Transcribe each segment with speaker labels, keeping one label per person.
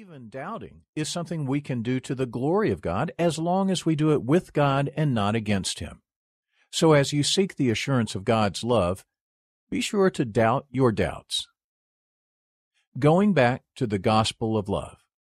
Speaker 1: Even doubting is something we can do to the glory of God as long as we do it with God and not against Him. So as you seek the assurance of God's love, be sure to doubt your doubts. Going back to the gospel of love.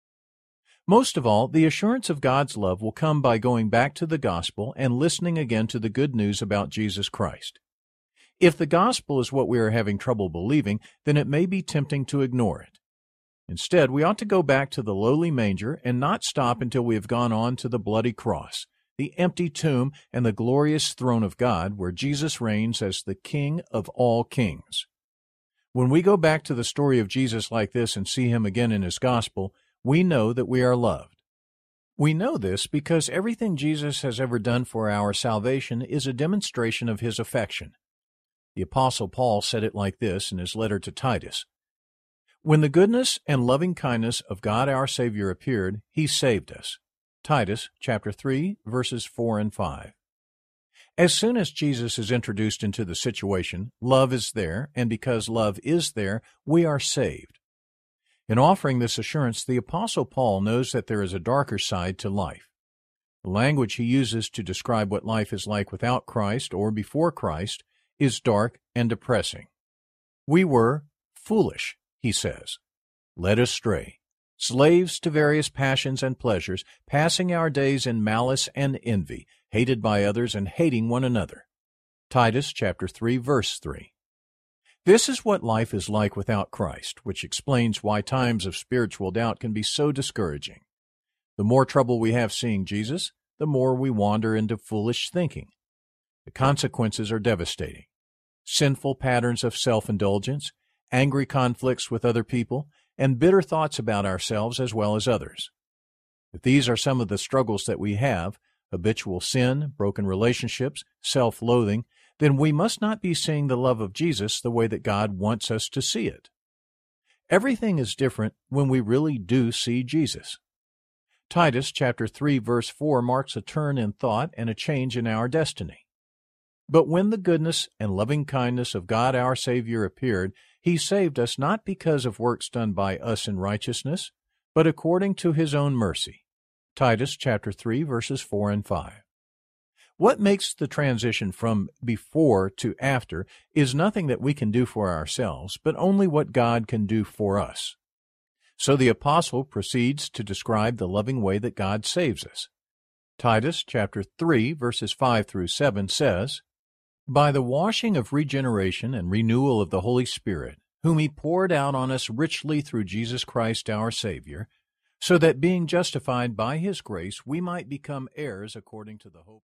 Speaker 1: Most of all, the assurance of God's love will come by going back to the gospel and listening again to the good news about Jesus Christ. If the gospel is what we are having trouble believing, then it may be tempting to ignore it. Instead, we ought to go back to the lowly manger and not stop until we have gone on to the bloody cross, the empty tomb, and the glorious throne of God, where Jesus reigns as the King of all kings. When we go back to the story of Jesus like this and see Him again in His gospel, we know that we are loved. We know this because everything Jesus has ever done for our salvation is a demonstration of His affection. The Apostle Paul said it like this in his letter to Titus: "When the goodness and loving kindness of God our Savior appeared, He saved us." Titus chapter 3, verses 4 and 5. As soon as Jesus is introduced into the situation, love is there, and because love is there, we are saved. In offering this assurance, the Apostle Paul knows that there is a darker side to life. The language he uses to describe what life is like without Christ or before Christ is dark and depressing. We were foolish, he says, led astray, slaves to various passions and pleasures, passing our days in malice and envy, hated by others and hating one another. Titus chapter 3, verse 3. This is what life is like without Christ, which explains why times of spiritual doubt can be so discouraging. The more trouble we have seeing Jesus, the more we wander into foolish thinking. The consequences are devastating. Sinful patterns of self-indulgence, angry conflicts with other people, and bitter thoughts about ourselves as well as others. If these are some of the struggles that we have, habitual sin, broken relationships, self-loathing, then we must not be seeing the love of Jesus the way that God wants us to see it. Everything is different when we really do see Jesus. Titus chapter 3, verse 4 marks a turn in thought and a change in our destiny. But when the goodness and loving kindness of God our Savior appeared, He saved us not because of works done by us in righteousness, but according to His own mercy. Titus chapter 3, verses 4 and 5. What makes the transition from before to after is nothing that we can do for ourselves, but only what God can do for us. So the apostle proceeds to describe the loving way that God saves us. Titus chapter 3, verses 5 through 7 says, "By the washing of regeneration and renewal of the Holy Spirit, whom He poured out on us richly through Jesus Christ our Savior, so that being justified by His grace we might become heirs according to the hope."